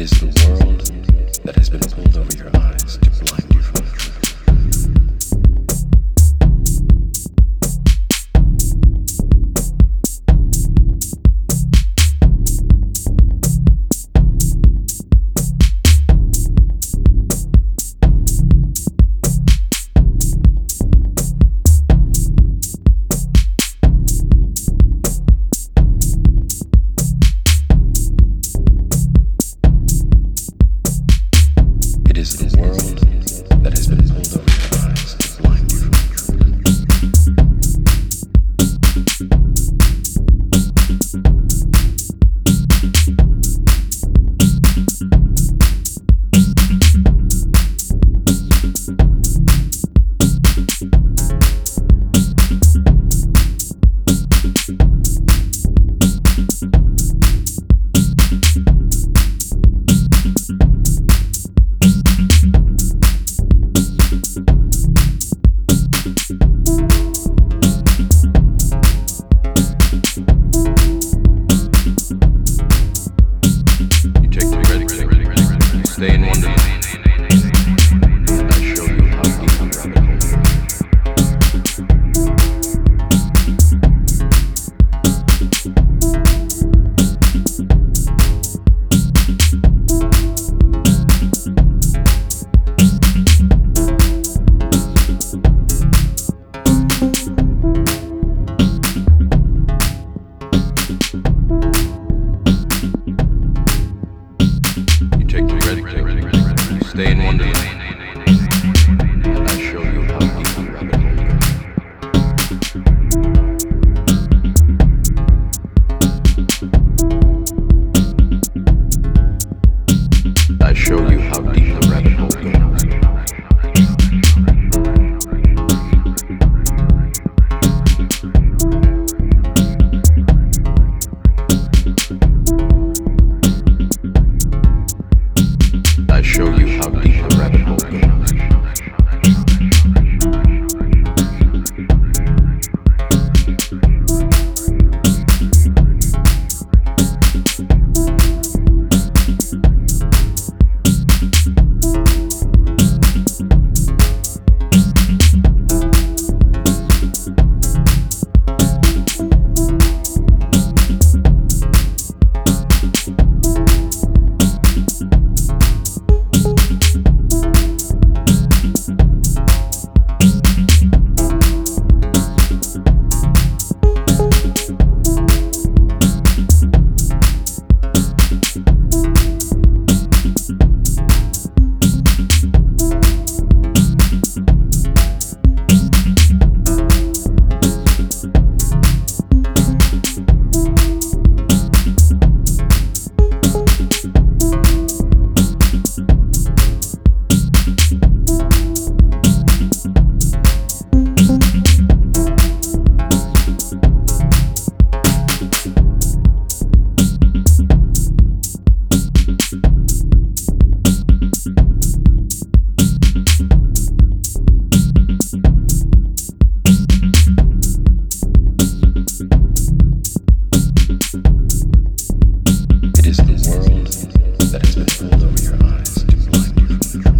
is the world that has been pulled over your eyes to blind you from the truth. It is the world that has been pulled over your eyes to blind you from the Stay in Wonderland, and I show you how deep the rabbit hole goes. You take the red pill, you stay in Wonderland, and I show you how deep the rabbit hole goes. I show you how deep the rabbit hole goes. I show you how deep the rabbit hole goes. It is the world that has been pulled over your eyes to blind you from the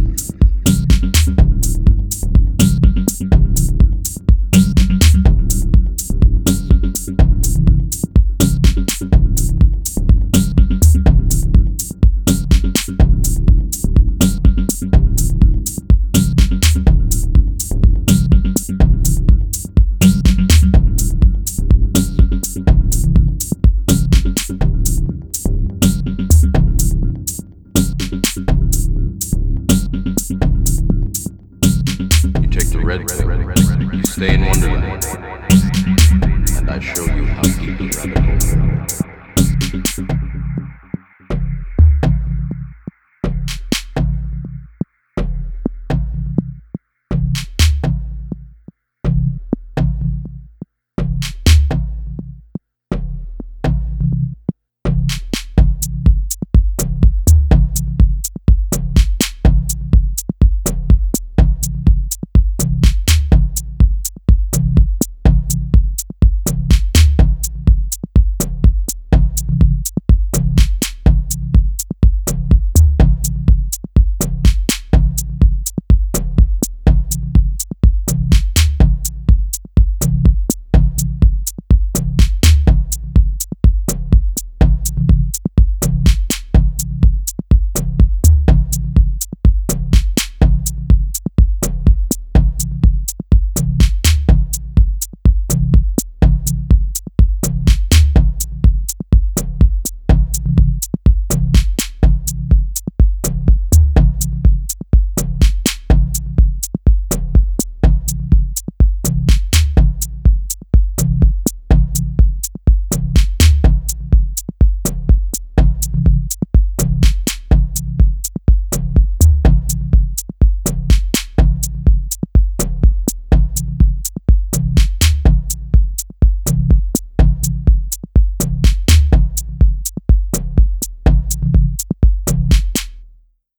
You take the red pill, you stay in Wonderland, and I show you how deep the rabbit hole goes.